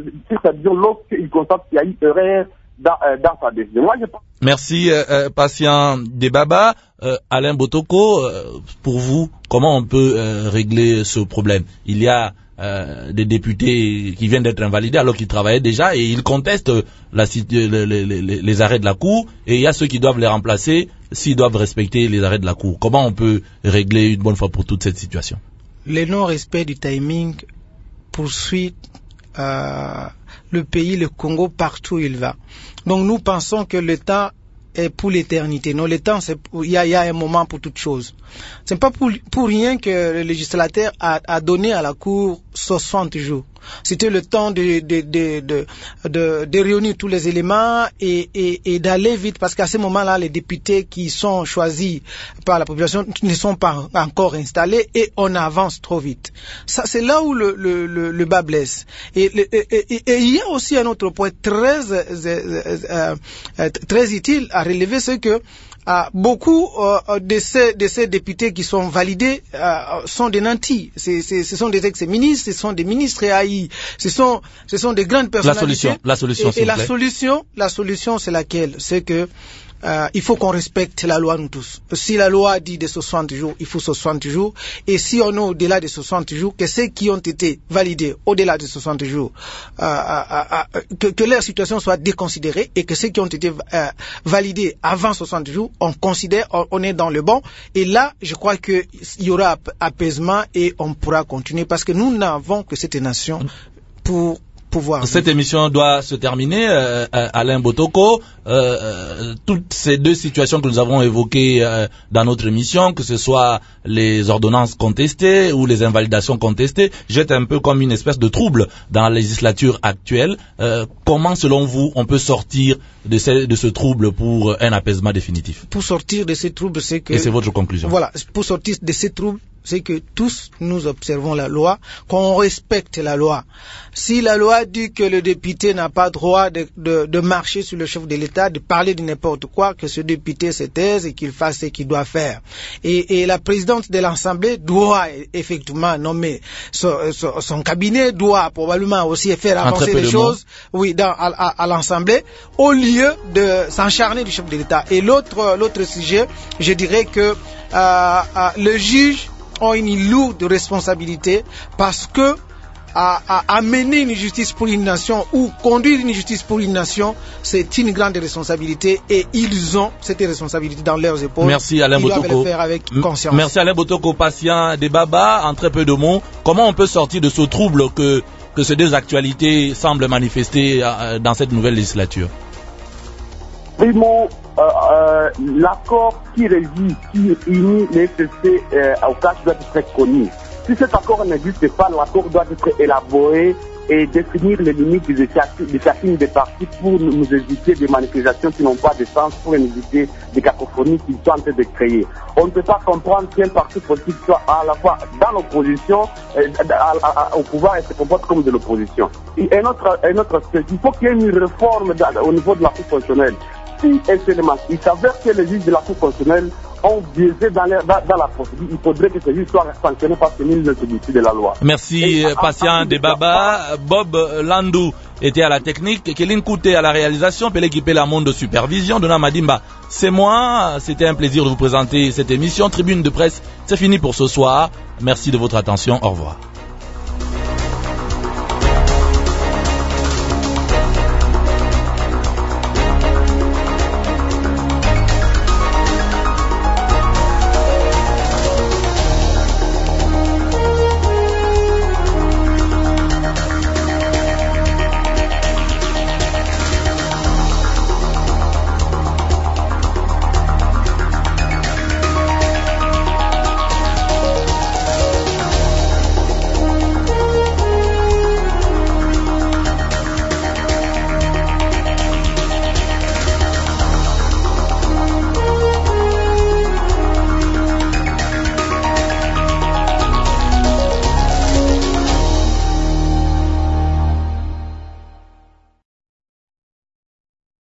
Speaker 2: lorsqu'il constate qu'il y a eu erreur dans, euh, dans sa décision. Moi, je pense...
Speaker 1: Merci, euh, euh, Patient Debaba. Euh, Alain Botoko, euh, pour vous, comment on peut euh, régler ce problème? Il y a Euh, des députés qui viennent d'être invalidés alors qu'ils travaillaient déjà et ils contestent la, les, les, les, les arrêts de la Cour, et il y a ceux qui doivent les remplacer s'ils doivent respecter les arrêts de la Cour. Comment on peut régler une bonne fois pour toute cette situation?
Speaker 3: Le non-respect du timing poursuit euh, le pays, le Congo, partout où il va. Donc nous pensons que le temps est pour l'éternité. Non, le temps, c'est il y a, y a un moment pour toute chose. C'est pas pour, pour rien que le législateur a, a donné à la Cour soixante jours. C'était le temps de, de, de, de, de, de réunir tous les éléments et, et, et d'aller vite, parce qu'à ce moment-là, les députés qui sont choisis par la population ne sont pas encore installés et on avance trop vite. Ça, c'est là où le, le, le, le bas blesse. Et, et, et, et il y a aussi un autre point très, euh, euh, très utile à relever, c'est que Euh, beaucoup euh, de, ces, de ces députés qui sont validés euh, sont des nantis. C'est, c'est, ce sont des ex-ministres, ce sont des ministres haïs, ce sont, ce sont des grandes personnalités.
Speaker 1: La solution, la solution,
Speaker 3: et, et la solution, la solution, c'est laquelle? C'est que Euh, il faut qu'on respecte la loi, nous tous. Si la loi dit de soixante jours, il faut soixante jours. Et si on est au-delà de soixante jours, que ceux qui ont été validés au-delà de soixante jours, euh, euh, euh, que, que leur situation soit déconsidérée, et que ceux qui ont été euh, validés avant soixante jours, on considère, on, on est dans le bon. Et là, je crois qu'il y aura apaisement et on pourra continuer, parce que nous n'avons que cette nation pour pouvoir.
Speaker 1: Cette émission doit se terminer. Euh, Alain Botoko, euh, toutes ces deux situations que nous avons évoquées euh, dans notre émission, que ce soit les ordonnances contestées ou les invalidations contestées, jettent un peu comme une espèce de trouble dans la législature actuelle. Euh, comment, selon vous, on peut sortir de ce, de ce trouble pour un apaisement définitif?
Speaker 3: Pour sortir de ces troubles, c'est que...
Speaker 1: Et c'est votre conclusion?
Speaker 3: Voilà, pour sortir de ces troubles, c'est que tous nous observons la loi, qu'on respecte la loi. Si la loi dit que le député n'a pas droit de, de, de marcher sur le chef de l'État, de parler de n'importe quoi, que ce député se taise et qu'il fasse ce qu'il doit faire. Et, et la présidente de l'Assemblée doit effectivement nommer son, son, son cabinet, doit probablement aussi faire avancer les choses, oui, dans, à, à, à l'Assemblée, au lieu de s'encharner du chef de l'État. Et l'autre, l'autre sujet, je dirais que euh, euh, le juge ont une lourde responsabilité, parce que à, à amener une justice pour une nation ou conduire une justice pour une nation, c'est une grande responsabilité, et ils ont cette responsabilité dans leurs épaules.
Speaker 1: Merci Alain
Speaker 3: ils
Speaker 1: Botoko.
Speaker 3: doivent le faire avec conscience.
Speaker 1: Merci Alain Botoko. Patient Debaba, en très peu de mots, comment on peut sortir de ce trouble que, que ces deux actualités semblent manifester euh, dans cette nouvelle législature?
Speaker 2: Primo, euh, euh, l'accord qui régit, qui unit les F C C euh, au cas doit être très connu. Si cet accord n'existe pas, l'accord doit être élaboré et définir les limites de chacune des parties pour nous éviter des manifestations qui n'ont pas de sens, pour nous éviter des cacophonies qu'ils sont en train de créer. On ne peut pas comprendre qu'un parti politique soit à la fois dans l'opposition, euh, au pouvoir, et se comporte comme de l'opposition. Et un autre, un autre aspect, il faut qu'il y ait une réforme dans, au niveau de la Cour constitutionnelle. Si il s'avère que les juges de la Cour constitutionnelle ont biaisé dans, dans, dans la procédure, il faudrait que ces juges soient sanctionnés parce que nul ne se décide de la loi.
Speaker 1: Merci, et, Patient Debaba. Bob Landou était à la technique, Kéline Kouté à la réalisation, Pelé Kipé la monde de supervision, Dona Madimba. C'est moi, c'était un plaisir de vous présenter cette émission. Tribune de presse, c'est fini pour ce soir. Merci de votre attention, au revoir.